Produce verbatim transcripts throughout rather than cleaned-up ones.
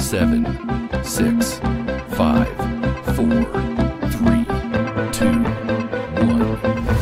seven, six, five, four, three, two, one.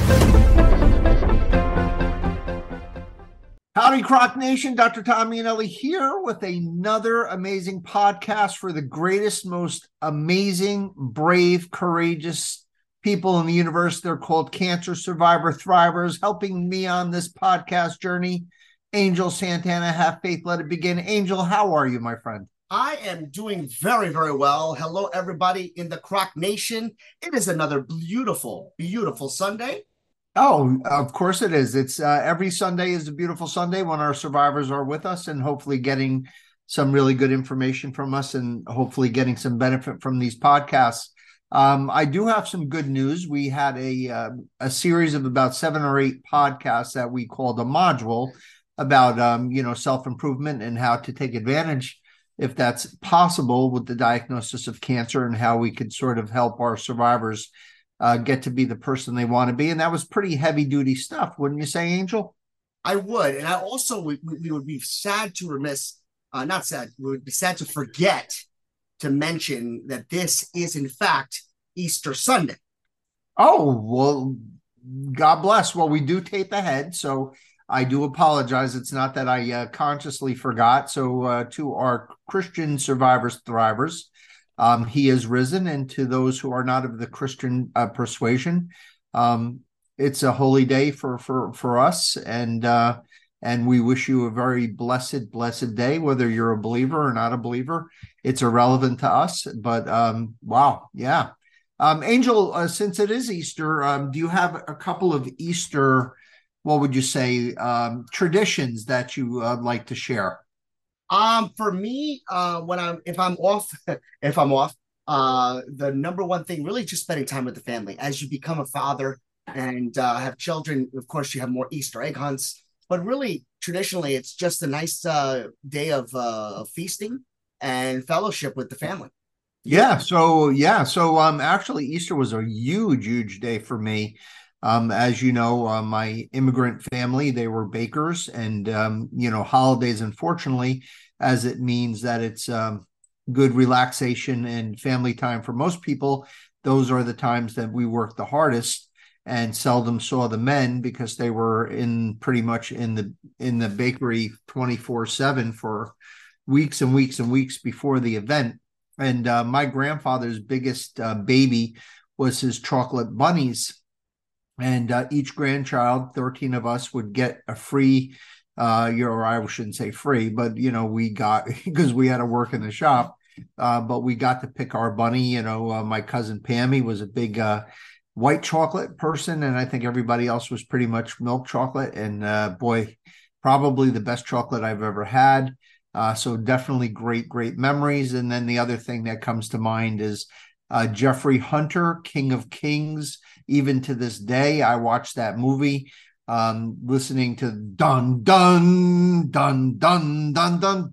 Howdy, Croc Nation. Doctor Tom Iannelli here with another amazing podcast for the greatest, most amazing, brave, courageous people in the universe. They're called Cancer Survivor Thrivers. Helping me on this podcast journey, Angel Santana. Have faith, let it begin. Angel, how are you, my friend? I am doing very, very well. Hello, everybody in the Croc Nation. It is another beautiful, beautiful Sunday. Oh, of course it is. It's uh, every Sunday is a beautiful Sunday when our survivors are with us and hopefully getting some really good information from us and hopefully getting some benefit from these podcasts. Um, I do have some good news. We had a uh, a series of about seven or eight podcasts that we called a module about um, you know self-improvement and how to take advantage, if that's possible, with the diagnosis of cancer and how we could sort of help our survivors Uh, get to be the person they want to be. And that was pretty heavy duty stuff, wouldn't you say, Angel? I would. And I also, we, we would be sad to remiss, uh, not sad, we would be sad to forget to mention that this is, in fact, Easter Sunday. Oh, well, God bless. Well, we do tape ahead, so I do apologize. It's not that I uh, consciously forgot. So uh, to our Christian survivors, thrivers, Um, he is risen, and to those who are not of the Christian uh, persuasion, um, it's a holy day for for for us, and uh, and we wish you a very blessed, blessed day. Whether you're a believer or not a believer, it's irrelevant to us. But um, wow, yeah, um, Angel. Uh, since it is Easter, um, do you have a couple of Easter, what would you say, um, traditions that you uh, like to share? Um, for me, uh, when I'm if I'm off, if I'm off, uh, the number one thing really just spending time with the family. As you become a father and uh, have children, of course, you have more Easter egg hunts. But really, traditionally, it's just a nice uh, day of, uh, of feasting and fellowship with the family. Yeah. So yeah. So um, actually, Easter was a huge, huge day for me. Um, as you know, uh, my immigrant family, they were bakers, and, um, you know, holidays, unfortunately, as it means that it's um, good relaxation and family time for most people, those are the times that we worked the hardest and seldom saw the men because they were in pretty much in the in the bakery twenty-four seven for weeks and weeks and weeks before the event. And uh, my grandfather's biggest uh, baby was his chocolate bunnies. And uh, each grandchild, thirteen of us, would get a free, uh, you know, or I shouldn't say free, but, you know, we got, because we had to work in the shop, uh, but we got to pick our bunny. You know, uh, my cousin Pammy was a big uh, white chocolate person, and I think everybody else was pretty much milk chocolate. And uh, boy, probably the best chocolate I've ever had. Uh, so definitely great, great memories. And then the other thing that comes to mind is Uh, Jeffrey Hunter, King of Kings. Even to this day, I watched that movie, um, listening to dun, dun, dun, dun, dun, dun,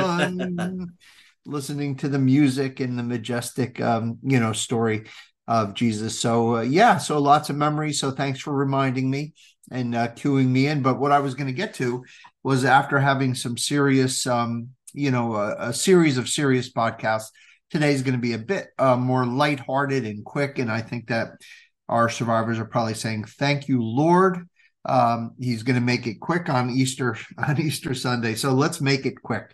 dun, listening to the music and the majestic, um, you know, story of Jesus. So, uh, yeah, so lots of memories. So thanks for reminding me and uh, cueing me in. But what I was going to get to was, after having some serious, um, you know, a, a series of serious podcasts, today's going to be a bit uh, more lighthearted and quick, and I think that our survivors are probably saying, "Thank you, Lord." Um, he's going to make it quick on Easter on Easter Sunday, so let's make it quick.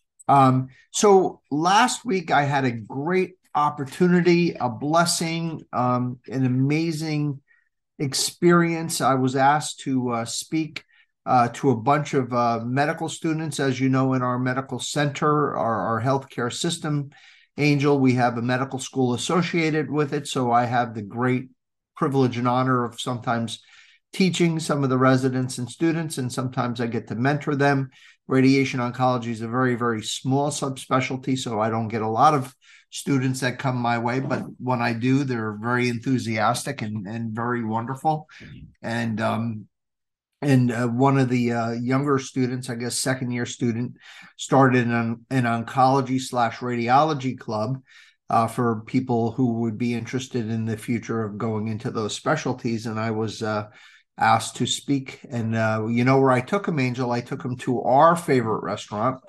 Um, so last week I had a great opportunity, a blessing, um, an amazing experience. I was asked to uh, speak uh, to a bunch of uh, medical students, as you know, in our medical center, our, our healthcare system. Angel, we have a medical school associated with it, so I have the great privilege and honor of sometimes teaching some of the residents and students, and sometimes I get to mentor them. Radiation oncology is a very, very small subspecialty, so I don't get a lot of students that come my way, but when I do, they're very enthusiastic and, and very wonderful. And um, And uh, one of the uh, younger students, I guess second year student, started an, an oncology slash radiology club uh, for people who would be interested in the future of going into those specialties. And I was uh, asked to speak. And uh, you know where I took him, Angel? I took him to our favorite restaurant,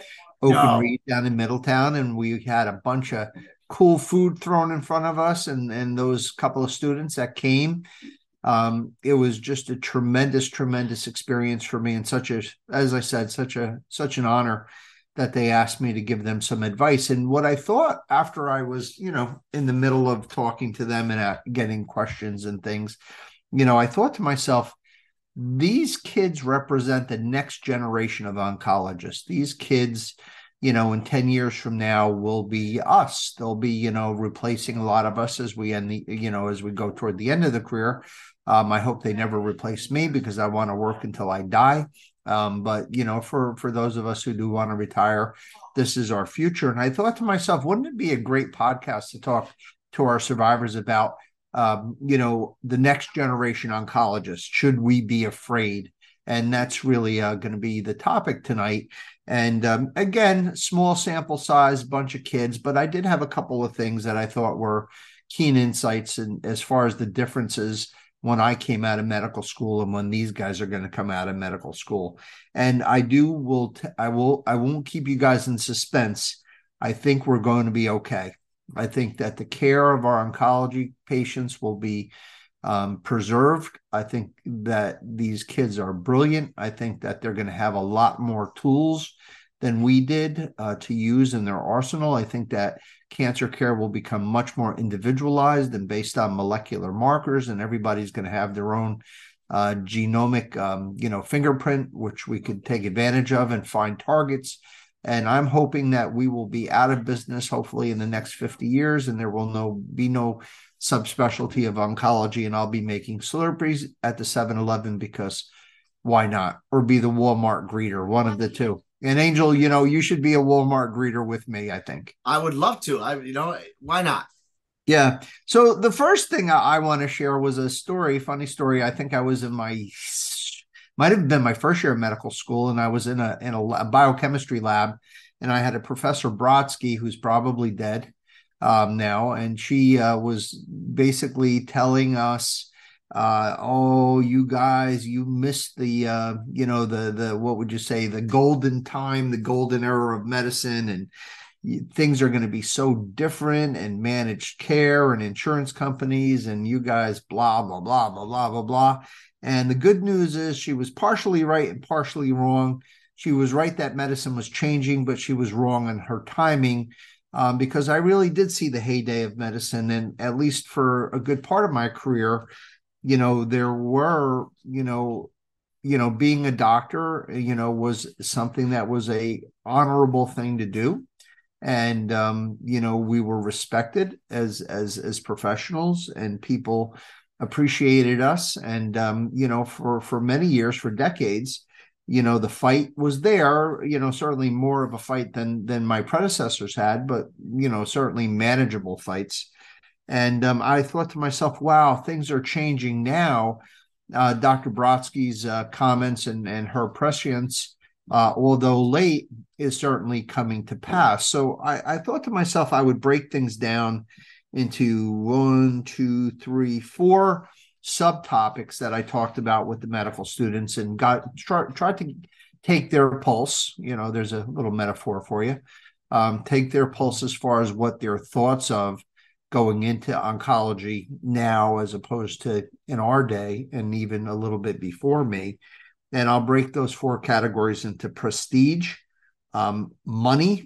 Open No. Read down in Middletown, and we had a bunch of cool food thrown in front of us, and and those couple of students that came. Um, it was just a tremendous, tremendous experience for me, and such a, as I said, such a such an honor that they asked me to give them some advice. And what I thought after I was, you know, in the middle of talking to them and uh, getting questions and things, you know, I thought to myself, these kids represent the next generation of oncologists. These kids, you know, in ten years from now will be us. They'll be, you know, replacing a lot of us as we end the, you know, as we go toward the end of the career. Um, I hope they never replace me because I want to work until I die. Um, but, you know, for, for those of us who do want to retire, this is our future. And I thought to myself, wouldn't it be a great podcast to talk to our survivors about, um, you know, the next generation oncologists? Should we be afraid? And that's really uh, going to be the topic tonight. And um, again, small sample size, bunch of kids, but I did have a couple of things that I thought were keen insights in, as far as the differences when I came out of medical school and when these guys are going to come out of medical school. And I do will t- I will I won't keep you guys in suspense. I think we're going to be okay. I think that the care of our oncology patients will be um, preserved. I think that these kids are brilliant. I think that they're going to have a lot more tools than we did uh, to use in their arsenal. I think that cancer care will become much more individualized and based on molecular markers, and everybody's going to have their own uh, genomic, um, you know, fingerprint, which we could take advantage of and find targets. And I'm hoping that we will be out of business, hopefully, in the next fifty years, and there will no be no subspecialty of oncology, and I'll be making Slurpees at the seven eleven because why not? Or be the Walmart greeter, one of the two. And Angel, you know, you should be a Walmart greeter with me, I think. I would love to. I, you know, why not? Yeah. So the first thing I, I want to share was a story, funny story. I think I was in my, might have been my first year of medical school, and I was in a in a, a biochemistry lab, and I had a Professor Brodsky, who's probably dead um, now, and she uh, was basically telling us, Uh, oh, you guys, you missed the, uh, you know, the, the, what would you say, the golden time, the golden era of medicine, and you, things are going to be so different, and managed care and insurance companies, and you guys, blah, blah, blah, blah, blah, blah, blah. And the good news is she was partially right and partially wrong. She was right that medicine was changing, but she was wrong on her timing. Um, because I really did see the heyday of medicine, and at least for a good part of my career, you know, there were, you know, you know, being a doctor, you know, was something that was a honorable thing to do. And, um, you know, we were respected as, as, as professionals, and people appreciated us. And, um, you know, for, for many years, for decades, you know, the fight was there, you know, certainly more of a fight than, than my predecessors had, but, you know, certainly manageable fights. And um, I thought to myself, wow, things are changing now. Uh, Doctor Brodsky's uh, comments and, and her prescience, uh, although late, is certainly coming to pass. So I, I thought to myself I would break things down into one, two, three, four subtopics that I talked about with the medical students, and got try, tried to take their pulse. You know, there's a little metaphor for you. Um, take their pulse as far as what their thoughts of going into oncology now, as opposed to in our day, and even a little bit before me. And I'll break those four categories into prestige, um, money,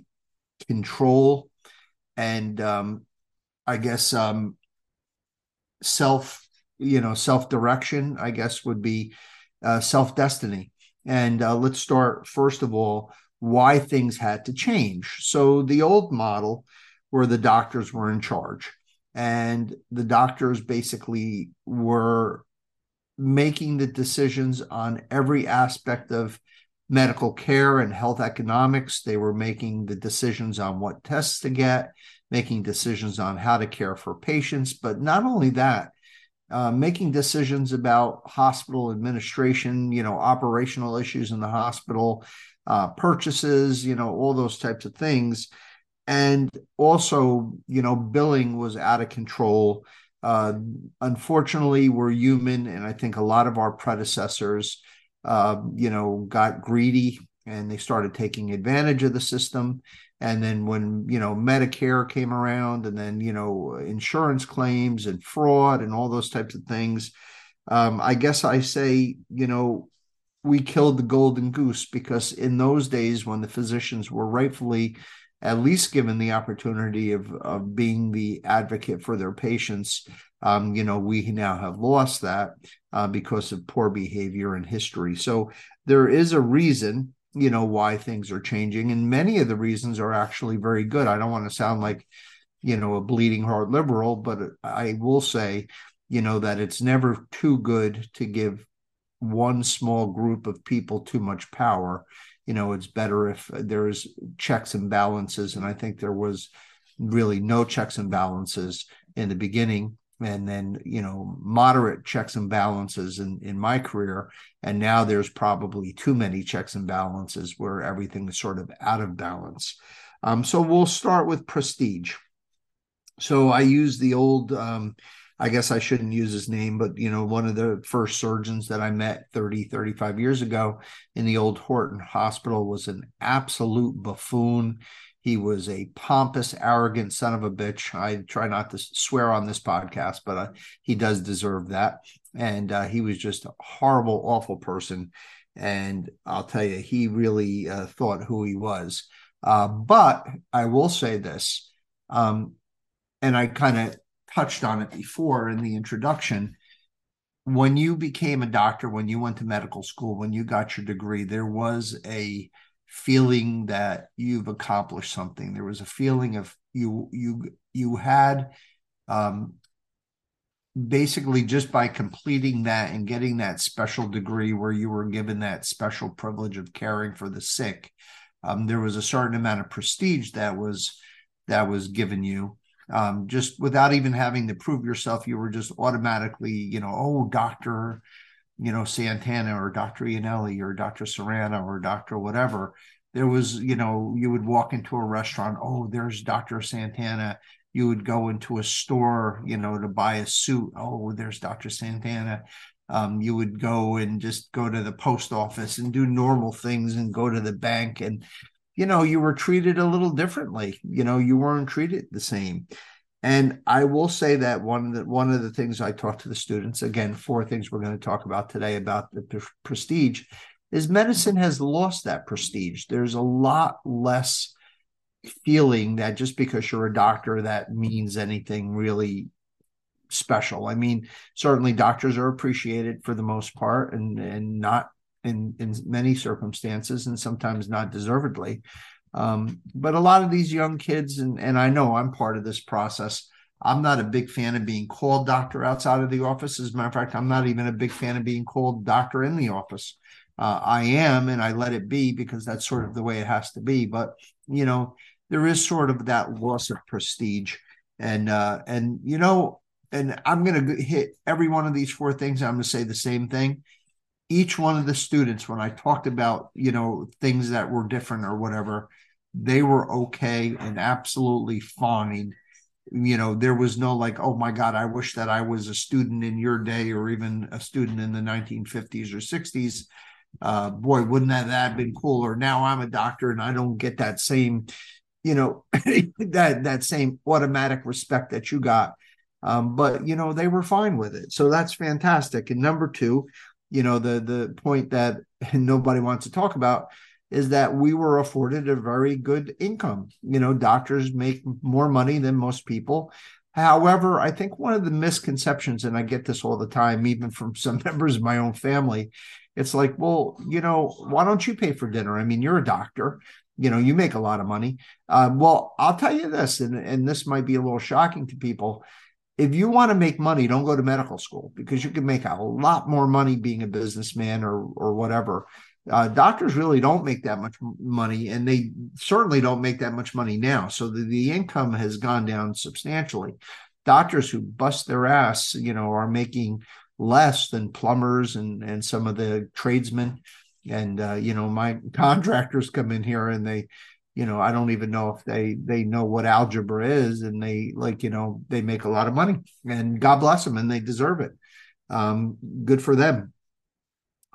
control, and um, I guess um, self, you know, self-direction, I guess would be uh, self-destiny. And uh, let's start, first of all, why things had to change. So the old model, where the doctors were in charge, and the doctors basically were making the decisions on every aspect of medical care and health economics. They were making the decisions on what tests to get, making decisions on how to care for patients, but not only that, uh, making decisions about hospital administration, you know, operational issues in the hospital, uh, purchases, you know, all those types of things. And also, you know, billing was out of control. Uh, unfortunately, we're human, and I think a lot of our predecessors, uh, you know, got greedy and they started taking advantage of the system. And then when, you know, Medicare came around, and then, you know, insurance claims and fraud and all those types of things, um, I guess I say, you know, we killed the golden goose, because in those days when the physicians were rightfully at least given the opportunity of, of being the advocate for their patients, um, you know, we now have lost that uh, because of poor behavior and history. So there is a reason, you know, why things are changing. And many of the reasons are actually very good. I don't want to sound like, you know, a bleeding heart liberal, but I will say, you know, that it's never too good to give one small group of people too much power. You know, it's better if there's checks and balances. And I think there was really no checks and balances in the beginning, and then, you know, moderate checks and balances in, in my career. And now there's probably too many checks and balances where everything is sort of out of balance. Um, so we'll start with prestige. So I use the old, um, I guess I shouldn't use his name, but, you know, one of the first surgeons that I met thirty, thirty-five years ago in the old Horton Hospital was an absolute buffoon. He was a pompous, arrogant son of a bitch. I try not to swear on this podcast, but uh, he does deserve that. And uh, he was just a horrible, awful person. And I'll tell you, he really uh, thought who he was. Uh, but I will say this, um, and I kind of touched on it before in the introduction. When you became a doctor, when you went to medical school, when you got your degree, there was a feeling that you've accomplished something. There was a feeling of you you you had um, basically, just by completing that and getting that special degree where you were given that special privilege of caring for the sick, um, there was a certain amount of prestige that was that was given you. Um, just without even having to prove yourself, you were just automatically, you know, oh, Doctor, you know, Santana, or Doctor Iannelli, or Doctor Serrano, or Doctor whatever. There was, you know, you would walk into a restaurant, oh, there's Doctor Santana. You would go into a store, you know, to buy a suit. Oh, there's Doctor Santana. Um, you would go and just go to the post office and do normal things and go to the bank, and you know, you were treated a little differently. You know, you weren't treated the same. And I will say that one of the, one of the things I talk to the students, again, four things we're going to talk about today about the prestige, is medicine has lost that prestige. There's a lot less feeling that just because you're a doctor, that means anything really special. I mean, certainly doctors are appreciated for the most part, and, and not In, in many circumstances, and sometimes not deservedly. Um, but a lot of these young kids, and, and I know I'm part of this process, I'm not a big fan of being called doctor outside of the office. As a matter of fact, I'm not even a big fan of being called doctor in the office. Uh, I am, and I let it be because that's sort of the way it has to be. But, you know, there is sort of that loss of prestige. And, uh, and you know, and I'm going to hit every one of these four things. I'm going to say the same thing. Each one of the students, when I talked about, you know, things that were different or whatever, they were okay and absolutely fine. You know, there was no like, oh my God, I wish that I was a student in your day, or even a student in the nineteen fifties or sixties. Uh, boy, wouldn't that, that have been cool? Or now I'm a doctor and I don't get that same, you know, that, that same automatic respect that you got. Um, but, you know, they were fine with it. So that's fantastic. And number two, you know, the the point that nobody wants to talk about is that we were afforded a very good income. You know, doctors make more money than most people. However, I think one of the misconceptions, and I get this all the time, even from some members of my own family, it's like, well, you know, why don't you pay for dinner? I mean, you're a doctor. You know, you make a lot of money. Uh, well, I'll tell you this, and, and this might be a little shocking to people. If you want to make money, don't go to medical school, because you can make a lot more money being a businessman or or whatever. Uh, doctors really don't make that much money, and they certainly don't make that much money now. So the, the income has gone down substantially. Doctors who bust their ass, you know, are making less than plumbers and, and some of the tradesmen. And, uh, you know, my contractors come in here and they, you know, I don't even know if they they know what algebra is, and they like, you know, they make a lot of money, and God bless them, and they deserve it. Um, good for them.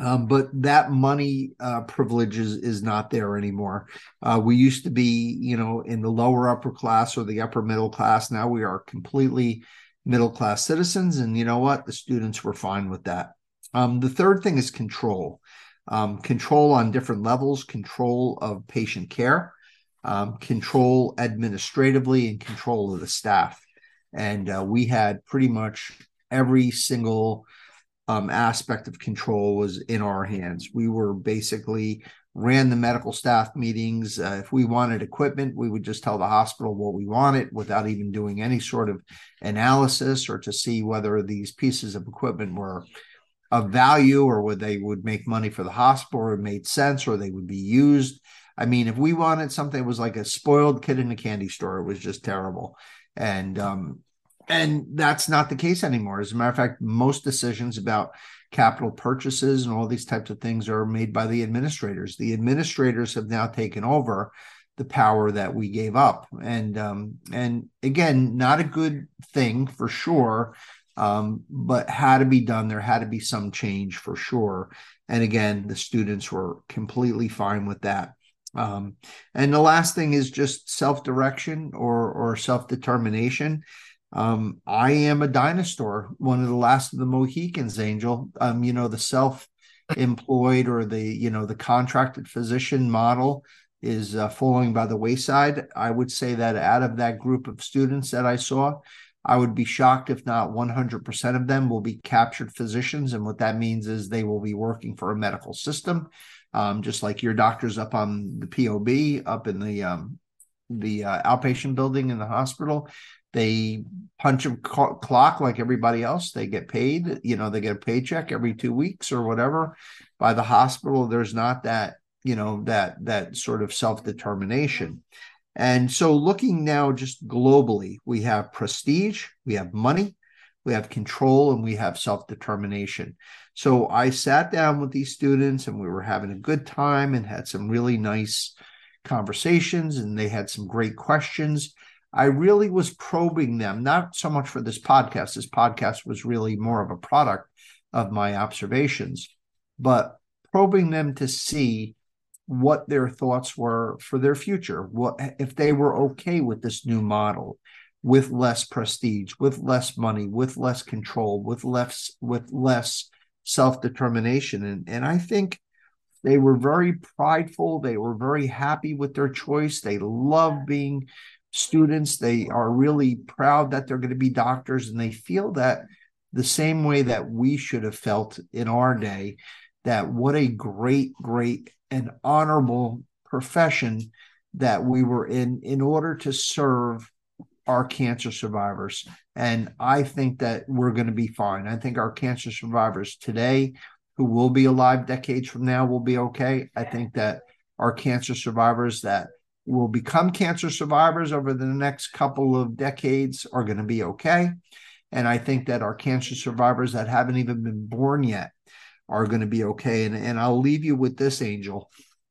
Um, but that money uh, privilege is, is not there anymore. Uh, we used to be, you know, in the lower upper class or the upper middle class. Now we are completely middle class citizens. And you know what? The students were fine with that. Um, the third thing is control. Um, control on different levels, control of patient care, um, control administratively, and control of the staff. And uh, we had pretty much every single Um, aspect of control was in our hands. We were basically ran the medical staff meetings. Uh, if we wanted equipment, we would just tell the hospital what we wanted without even doing any sort of analysis or to see whether these pieces of equipment were of value or whether they would make money for the hospital or it made sense or they would be used. I mean, if we wanted something, it was like a spoiled kid in a candy store. It was just terrible. And um, And that's not the case anymore. As a matter of fact, most decisions about capital purchases and all these types of things are made by the administrators. The administrators have now taken over the power that we gave up. And um, and again, not a good thing for sure, um, but had to be done. There had to be some change for sure. And again, the students were completely fine with that. Um, and the last thing is just self-direction or or self-determination. Um, I am a dinosaur, one of the last of the Mohicans, Angel. Um, you know, the self-employed or the, you know, the contracted physician model is uh, falling by the wayside. I would say that out of that group of students that I saw, I would be shocked if not one hundred percent of them will be captured physicians. And what that means is they will be working for a medical system, um, just like your doctors up on the P O B, up in the, um, the uh, outpatient building in the hospital. They punch a clock like everybody else. They get paid, you know, they get a paycheck every two weeks or whatever by the hospital. There's not that, you know, that, that sort of self-determination. And so looking now just globally, we have prestige, we have money, we have control, and we have self-determination. So I sat down with these students and we were having a good time and had some really nice conversations and they had some great questions. I really was probing them, not so much for this podcast. This podcast was really more of a product of my observations, but probing them to see what their thoughts were for their future, what if they were okay with this new model, with less prestige, with less money, with less control, with less with less self-determination. And, and I think they were very prideful. They were very happy with their choice. They love being students. They are really proud that they're going to be doctors, and they feel that the same way that we should have felt in our day, that what a great, great and honorable profession that we were in in order to serve our cancer survivors. And I think that we're going to be fine. I think our cancer survivors today who will be alive decades from now will be okay. I think that our cancer survivors that will become cancer survivors over the next couple of decades are going to be okay. And I think that our cancer survivors that haven't even been born yet are going to be okay. And, and I'll leave you with this, Angel.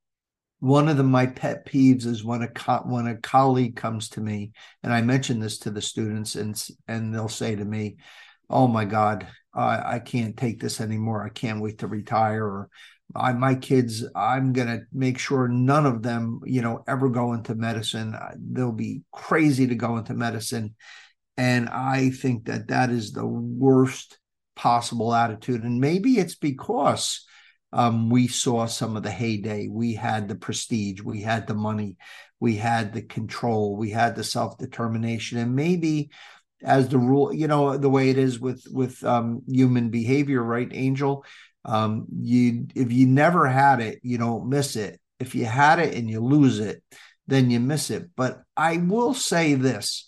One of the, my pet peeves is when a co- when a colleague comes to me, and I mention this to the students, and, and they'll say to me, oh my God, I, I can't take this anymore. I can't wait to retire. Or I, my kids, I'm going to make sure none of them, you know, ever go into medicine. They'll be crazy to go into medicine. And I think that that is the worst possible attitude. And maybe it's because um, we saw some of the heyday. We had the prestige, we had the money, we had the control, we had the self-determination. And maybe as the rule, you know, the way it is with, with um, human behavior, right, Angel? Um, you, if you never had it, you don't miss it. If you had it and you lose it, then you miss it. But I will say this,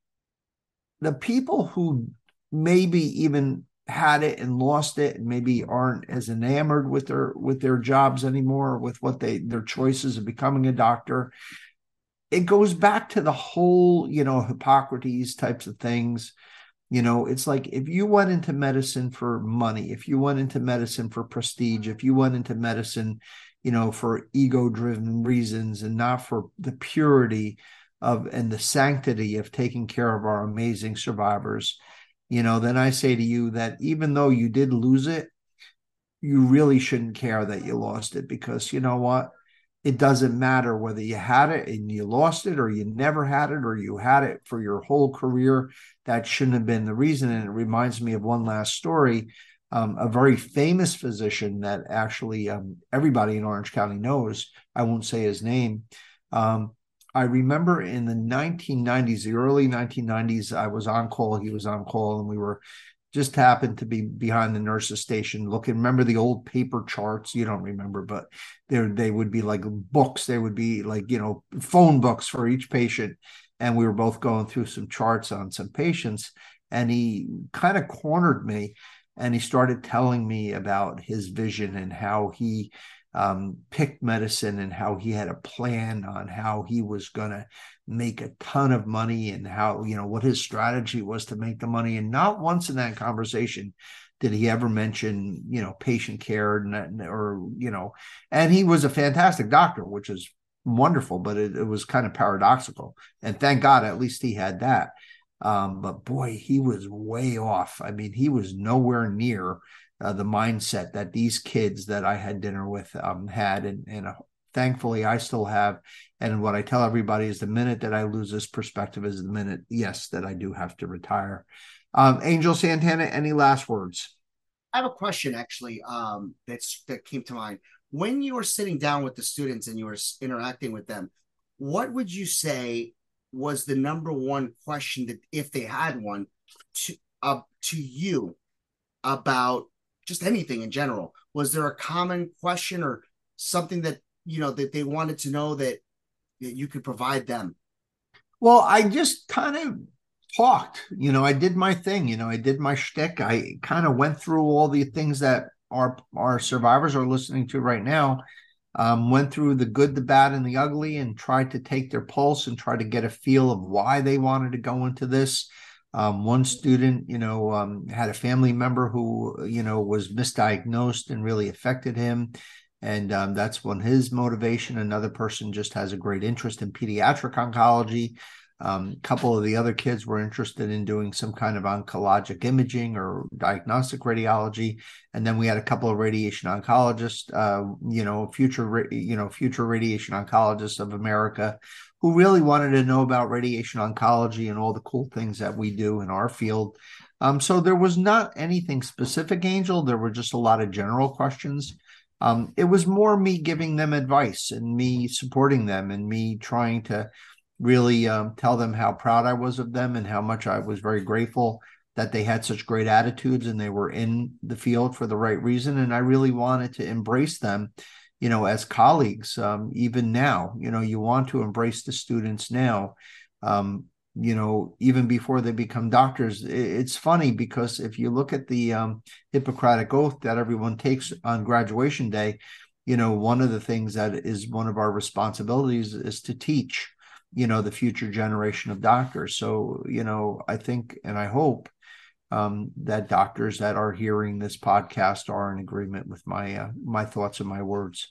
the people who maybe even had it and lost it and maybe aren't as enamored with their, with their jobs anymore, or with what they, their choices of becoming a doctor, it goes back to the whole, you know, Hippocrates types of things. You know, it's like if you went into medicine for money, if you went into medicine for prestige, if you went into medicine, you know, for ego-driven reasons and not for the purity of and the sanctity of taking care of our amazing survivors, you know, then I say to you that even though you did lose it, you really shouldn't care that you lost it, because you know what? It doesn't matter whether you had it and you lost it, or you never had it, or you had it for your whole career. That shouldn't have been the reason. And it reminds me of one last story. Um, a very famous physician that actually um, everybody in Orange County knows. I won't say his name. Um, I remember in the nineteen nineties, the early nineteen nineties, I was on call. He was on call, and we were just happened to be behind the nurse's station looking. Remember the old paper charts? You don't remember, but there they would be like books. They would be like, you know, phone books for each patient. And we were both going through some charts on some patients. And he kind of cornered me, and he started telling me about his vision and how he um, picked medicine, and how he had a plan on how he was going to make a ton of money, and how, you know, what his strategy was to make the money. And not once in that conversation did he ever mention, you know, patient care, or, you know, and he was a fantastic doctor, which is wonderful, but it, it was kind of paradoxical. And thank God, at least he had that. Um, but boy, he was way off. I mean, he was nowhere near uh, the mindset that these kids that I had dinner with um, had. And, and uh, thankfully, I still have. And what I tell everybody is the minute that I lose this perspective is the minute, yes, that I do have to retire. Um, Angel Santana, any last words? I have a question, actually, um, that's, that came to mind. When you were sitting down with the students and you were interacting with them, what would you say was the number one question that, if they had one, to uh, to you about just anything in general? Was there a common question or something that, you know, that they wanted to know that, that you could provide them? Well, I just kind of talked, you know, I did my thing, you know, I did my shtick. I kind of went through all the things that our, our survivors are listening to right now. Um, went through the good, the bad, and the ugly, and tried to take their pulse and try to get a feel of why they wanted to go into this. Um, one student, you know, um, had a family member who, you know, was misdiagnosed and really affected him. And um, that's when his motivation. Another person just has a great interest in pediatric oncology. Um, a couple of the other kids were interested in doing some kind of oncologic imaging or diagnostic radiology. And then we had a couple of radiation oncologists, uh, you know, future, you know, future radiation oncologists of America, who really wanted to know about radiation oncology and all the cool things that we do in our field. Um, so there was not anything specific, Angel. There were just a lot of general questions. Um, it was more me giving them advice and me supporting them and me trying to really um, tell them how proud I was of them and how much I was very grateful that they had such great attitudes and they were in the field for the right reason. And I really wanted to embrace them, you know, as colleagues. Um, even now, you know, you want to embrace the students now, um, you know, even before they become doctors. It's funny because if you look at the um, Hippocratic Oath that everyone takes on graduation day, you know, one of the things that is one of our responsibilities is to teach, you know, the future generation of doctors. So, you know, I think, and I hope um, that doctors that are hearing this podcast are in agreement with my, uh, my thoughts and my words.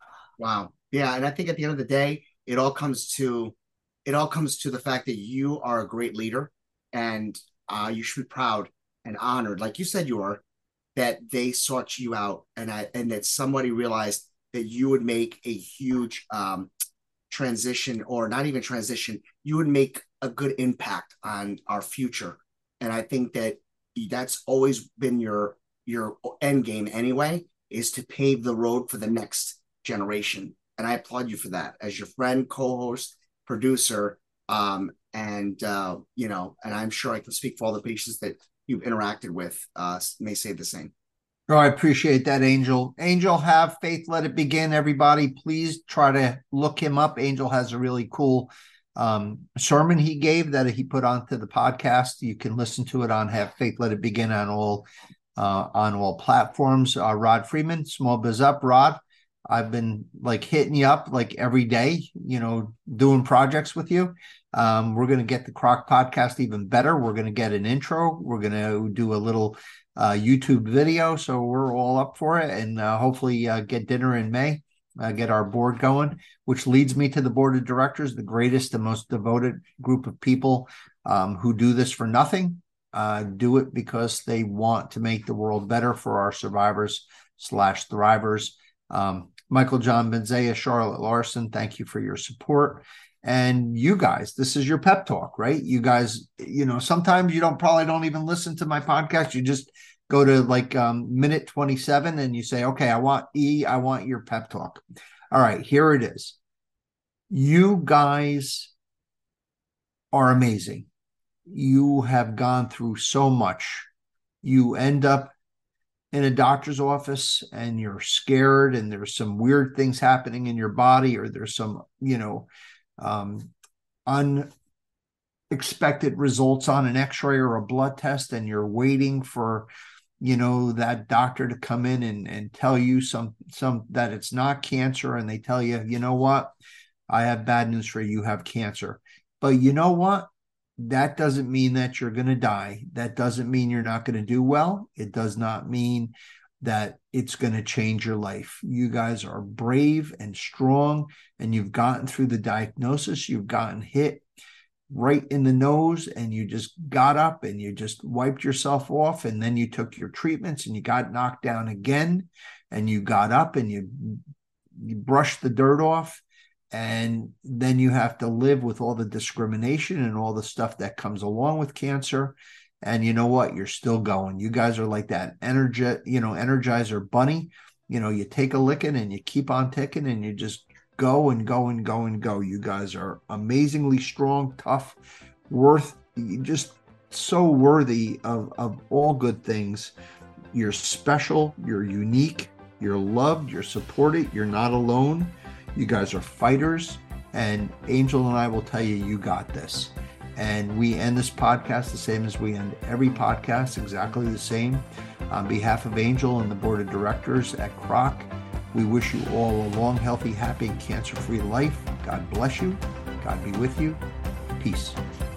Wow. Yeah. And I think at the end of the day, it all comes to, it all comes to the fact that you are a great leader, and uh, you should be proud and honored, like you said you are, that they sought you out, and I, and that somebody realized that you would make a huge, um, transition, or not even transition, you would make a good impact on our future. And I think that that's always been your your end game anyway, is to pave the road for the next generation. And I applaud you for that as your friend, co-host, producer, um, and uh, you know, and I'm sure I can speak for all the patients that you've interacted with, uh, may say the same. Oh, I appreciate that, Angel. Angel, have faith, let it begin. Everybody, please try to look him up. Angel has a really cool um, sermon he gave that he put onto the podcast. You can listen to it on Have Faith, Let It Begin on all uh, on all platforms. Uh, Rod Freeman, Small Biz Up. Rod, I've been like hitting you up like every day, you know, doing projects with you. Um, we're going to get the Croc podcast even better. We're going to get an intro. We're going to do a little uh, YouTube video. So we're all up for it, and uh, hopefully uh, get dinner in May, uh, get our board going, which leads me to the board of directors, the greatest and most devoted group of people um, who do this for nothing, uh, do it because they want to make the world better for our survivors. slash thrivers. Um, Michael John Benzea, Charlotte Larson, thank you for your support. And you guys, this is your pep talk, right? You guys, you know, sometimes you don't probably don't even listen to my podcast. You just go to like um, minute twenty-seven and you say, okay, I want E, I want your pep talk. All right, here it is. You guys are amazing. You have gone through so much. You end up in a doctor's office and you're scared and there's some weird things happening in your body, or there's some, you know, um, unexpected results on an x-ray or a blood test, and you're waiting for, you know, that doctor to come in and, and tell you some, some, that it's not cancer. And they tell you, you know what, I have bad news for you, you have cancer. But you know what? That doesn't mean that you're going to die. That doesn't mean you're not going to do well. It does not mean that it's going to change your life. You guys are brave and strong, and you've gotten through the diagnosis. You've gotten hit right in the nose, and you just got up and you just wiped yourself off, and then you took your treatments and you got knocked down again, and you got up and you, you brushed the dirt off. And then you have to live with all the discrimination and all the stuff that comes along with cancer. And you know what? You're still going. You guys are like that energy, you know, Energizer bunny. You know, you take a licking and you keep on ticking, and you just go and go and go and go. You guys are amazingly strong, tough, worth, just so worthy of, of all good things. You're special. You're unique. You're loved. You're supported. You're not alone. You guys are fighters, and Angel and I will tell you, you got this. And we end this podcast the same as we end every podcast, exactly the same. On behalf of Angel and the board of directors at Kroc, we wish you all a long, healthy, happy, cancer-free life. God bless you. God be with you. Peace.